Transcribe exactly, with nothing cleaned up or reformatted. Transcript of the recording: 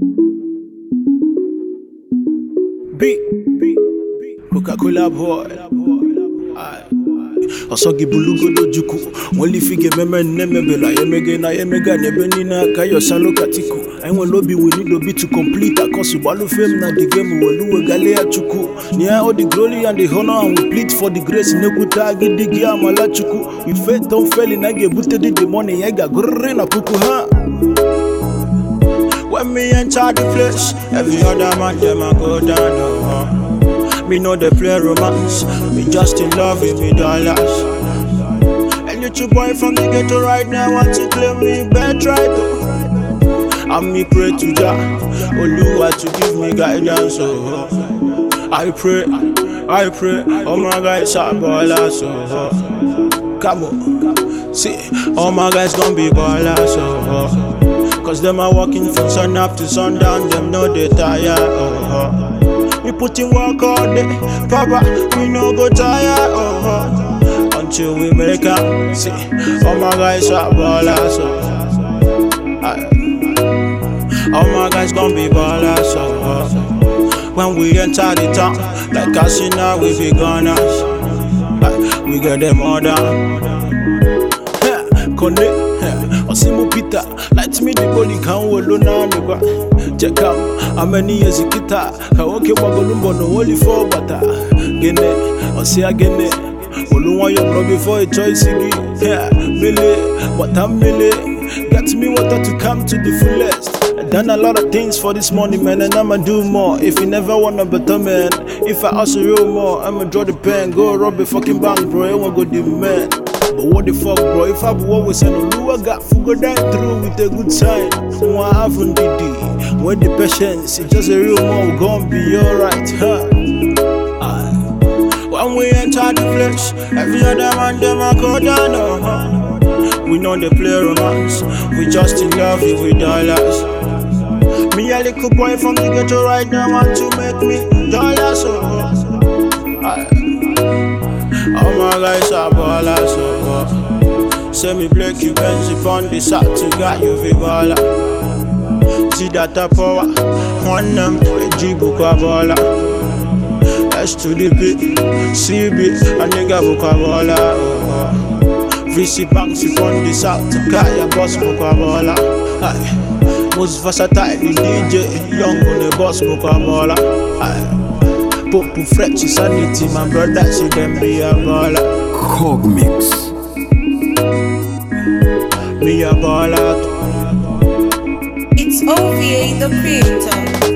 B, B, B, Coca-Cola boy. Aye. Osogi bulugo dojuku. Only figure meme neme bela yemege na yemega nebeni na kayo salo katiku. And when lobby we need to be to complete a cause balu fame na the game we lu galea chuku. Near all the glory and the honor and we plead for the grace nekuta gidigi amala chuku. We faith don't fail in age booted the money yega grrr na puku ha. When me enter the place, every other man them a go down. Oh. Me know they play romance, me just in love with me dollars. And little boy from the ghetto right now want to claim me bed right. Oh. And me pray to Jah, Oluwa to give me guidance. Oh. I pray, I pray, oh my guys are ballers. Oh. Come on, see, all my guys gon' be ballers. Oh. Cause them are walking from sun up to sundown, them know they tired. Oh. We put in work all day, Papa, we no go tired. Oh. Until we make up, see, all my guys are ballers. Oh. Aye. All my guys gon' be ballers. Oh. When we enter the town, like casino, we be gunners. Aye. We get them all down. Yeah. Connect. Osimu Peter, light me the body can wolo na nigga. Check out how many years it kita. Kawoke wagolumbo no only for butter. Gene, osia gene. Oluwa your blood before a choice igi. Yeah, mele, but I'm mele. Got me water to come to the fullest. I done a lot of things for this money, man, and I'ma do more. If you never wanna better, man, if I ask you more, I'ma draw the pen, go rob a fucking bank, bro. I won't go the man. But what the fuck, bro? If I be always saying, Oluwa got fugo that through with a good sign. What haven't did it? When the patience, it's just a real more, gon' be alright, huh? Aye. When we enter the place, every other man, them a go down, uh-huh. We know they play romance, we just in love with dollars. Me a little boy from the ghetto right now want to make me dollars, uh-huh. Aye. All my guys are ballers, oh. Say me break you Benz upon the sat to got you fi baller. See that a power, one them a G-Buka baller. S to the B, C B, a nigga Buka baller, oh. V C banks upon the sat to got your boss Buka baller. Aye. Most versatile the D J, young on the boss Buka baller. Aye. Popu fresh sanity, my brother, see them be a baller. Cog Mix. Be a baller. It's O V A the creator.